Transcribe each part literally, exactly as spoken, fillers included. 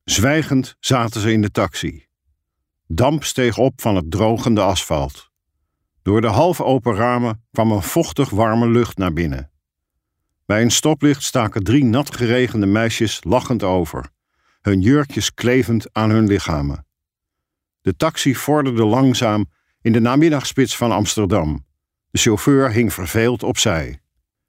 Zwijgend zaten ze in de taxi. Damp steeg op van het drogende asfalt. Door de half open ramen kwam een vochtig warme lucht naar binnen. Bij een stoplicht staken drie nat geregende meisjes lachend over, hun jurkjes klevend aan hun lichamen. De taxi vorderde langzaam in de namiddagspits van Amsterdam. De chauffeur hing verveeld opzij.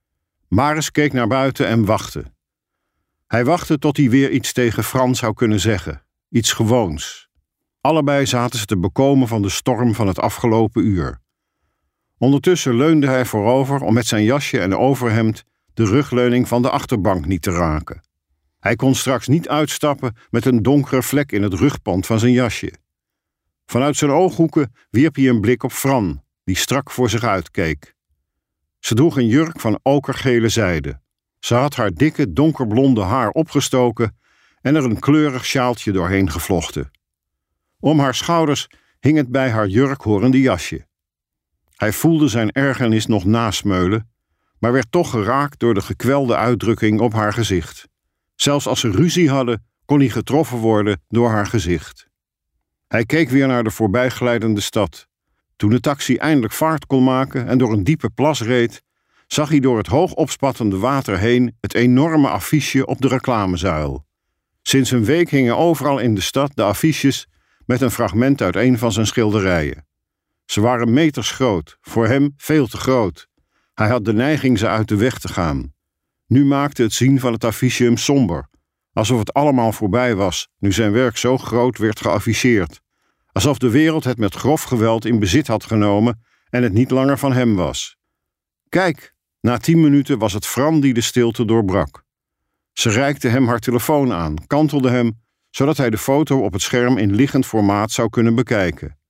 Maris keek naar buiten en wachtte. Hij wachtte tot hij weer iets tegen Frans zou kunnen zeggen, iets gewoons. Allebei zaten ze te bekomen van de storm van het afgelopen uur. Ondertussen leunde hij voorover om met zijn jasje en overhemd de rugleuning van de achterbank niet te raken. Hij kon straks niet uitstappen met een donkere vlek in het rugpand van zijn jasje. Vanuit zijn ooghoeken wierp hij een blik op Fran, die strak voor zich uitkeek. Ze droeg een jurk van okergele zijde. Ze had haar dikke, donkerblonde haar opgestoken en er een kleurig sjaaltje doorheen gevlochten. Om haar schouders hing het bij haar jurk horende jasje. Hij voelde zijn ergernis nog nasmeulen, maar werd toch geraakt door de gekwelde uitdrukking op haar gezicht. Zelfs als ze ruzie hadden, kon hij getroffen worden door haar gezicht. Hij keek weer naar de voorbijglijdende stad. Toen de taxi eindelijk vaart kon maken en door een diepe plas reed, zag hij door het hoog opspattende water heen het enorme affiche op de reclamezuil. Sinds een week hingen overal in de stad de affiches met een fragment uit een van zijn schilderijen. Ze waren meters groot, voor hem veel te groot. Hij had de neiging ze uit de weg te gaan. Nu maakte het zien van het affiche hem somber, alsof het allemaal voorbij was, nu zijn werk zo groot werd geafficheerd. Alsof de wereld het met grof geweld in bezit had genomen en het niet langer van hem was. Kijk, na tien minuten was het Fran die de stilte doorbrak. Ze reikte hem haar telefoon aan, kantelde hem, zodat hij de foto op het scherm in liggend formaat zou kunnen bekijken.